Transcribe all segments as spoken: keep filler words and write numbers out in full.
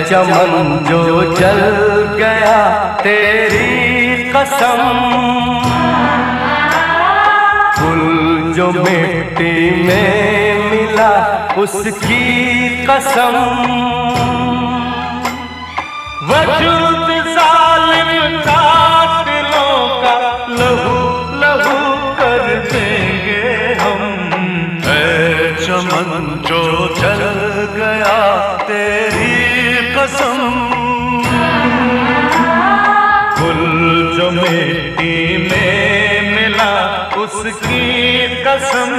चमन जो जल गया तेरी कसम, फूल जो मिट्टी में मिला उसकी कसम। वजूद जालिम कातिलों का लहू लहू कर देंगे हम। ऐ चमन जो जल गया तेरी कसम, फूल जो मिट्टी में मिला उसकी कसम।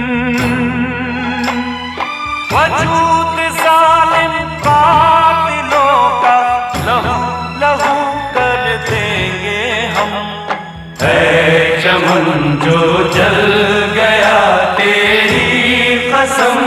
वजूद जालिम कातिलों का लहू लहू कर देंगे हम। ऐ चमन जो जल गया तेरी कसम।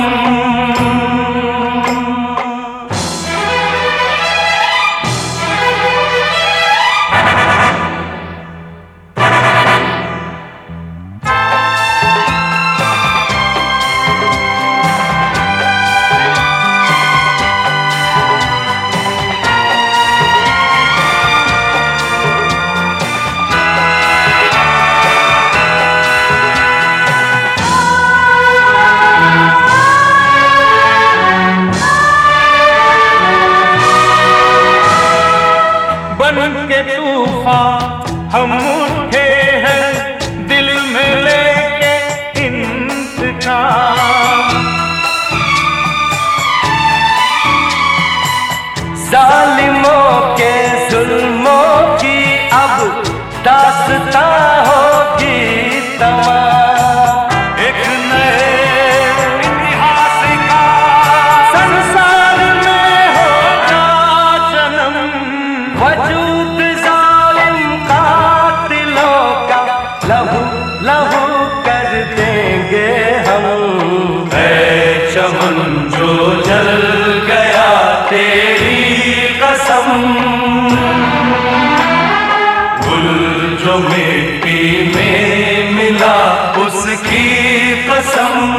के तूफान हम उठे हैं दिल में लेके इंतकाम। जालिमों के जुल्मों की अब दास्तां होगी तमाम। एक नए इतिहास का संसार में होगा जन्म। वजूद लहू लहू कर देंगे हम। ऐ चमन जो जल गया तेरी कसम, फूल जो मिट्टी में मिला उसकी कसम।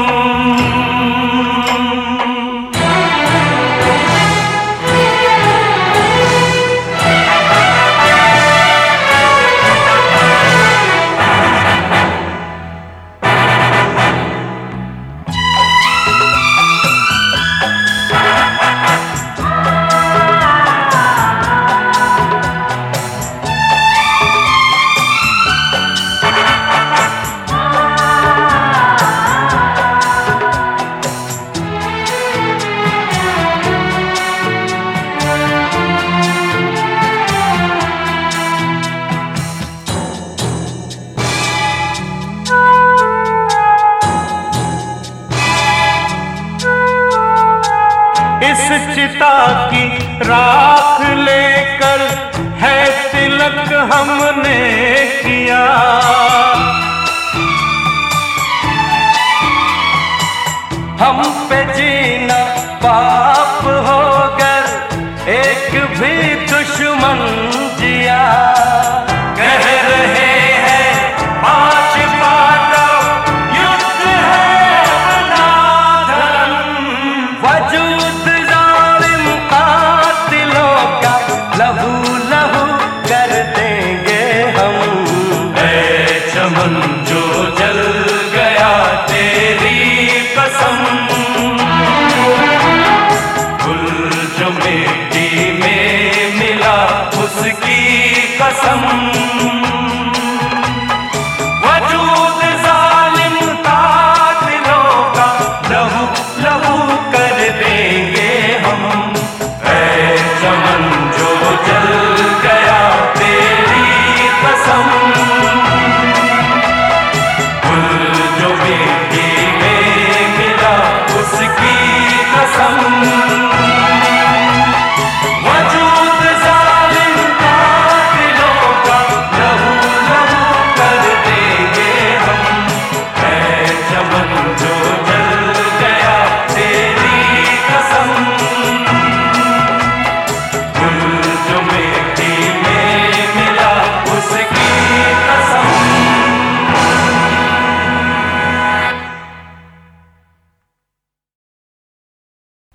इस चिता की राख लेकर है तिलक हमने किया। हम पे जीना पाप होकर एक भी दुश्मन जिया। कह रहे हैं पांच पांडव युद्ध है अपना धर्म। वजूद जालिम कातिलों का लहू लहू कर देंगे हम। ऐ चमन जो जल गया तेरी कसम, फूल जो मिट्टी में मिला उसकी कसम।